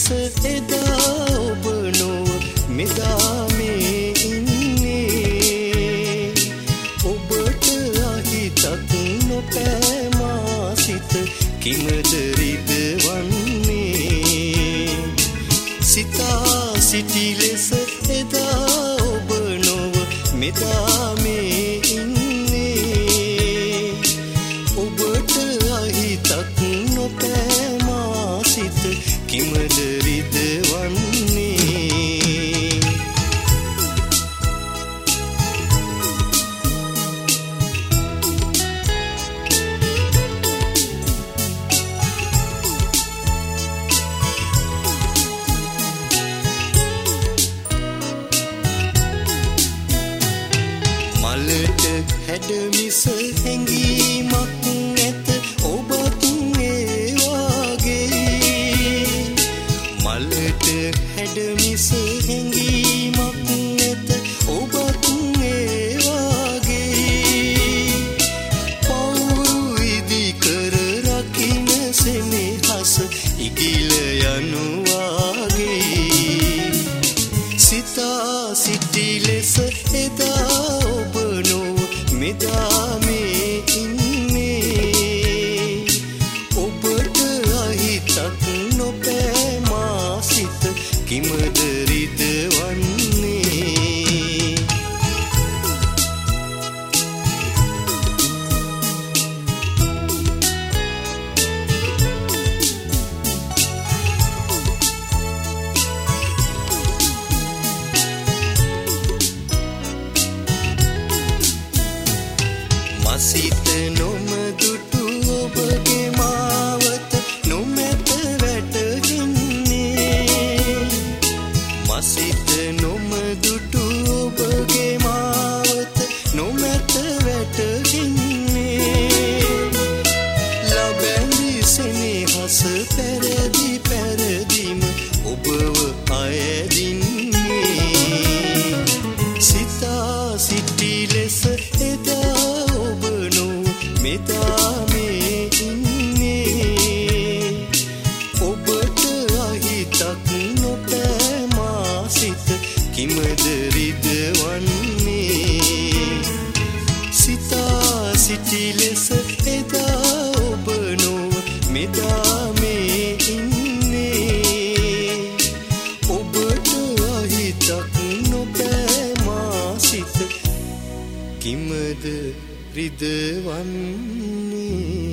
ලෙස එදා ඔබ නොව මෙදා මේ ඉන්නේ ඔබට අහිතක් නොපෑමා සිත කිමද රිදවන්නේ සිතා සිටි ලෙස එදා ඔබ නොව මෙදා මේ ඉන්නේ ඔබට අහිතක් නොපෑමා සිත කිමද රිදවන්නේ මලට හැඩමිස හැඟීමක් නැත ඔබත් ඒ වාගේ මලට හැඩමිස හැඟීමක් නැත ඔබත් ඒ වාගේ පවුරු ඉදි කර රකින්න සෙනෙහස ඉගිල යනු වාගේ සිතා සිටි ලෙස එදා ඔබ නොව මෙදා මේ ඉන්නේ ඔබට අහිතක් නොපෑමා සිත කිමද රිදවන්නේ මසිත නොමදුටු ඔබගේ මාවත නොමැත වැටහෙන්නේ මසිත නොමදුටු ඔබගේ මාවත නොමැත වැටහෙන්නේ ලබැඳි සෙනෙහස පැරදි පැරදිම ඔබව අයදින්නේ සිතා සිටි ලෙස එදා මෙදා මේ ඉන්නේ ඔබට අහිතක් නොපෑමා සිත කිමද රිදවන්නේ සිතා සිටි ලෙස එදා ඔබ නොව මෙදා මේ ඉන්නේ ඔබට අහිතක් නොපෑමා සිත කිමද රිදවන්නේ